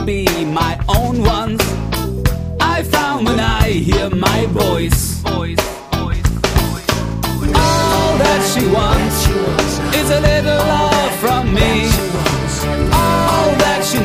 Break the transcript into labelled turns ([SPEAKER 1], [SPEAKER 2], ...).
[SPEAKER 1] be my own ones. I found when I hear my voice. All that she wants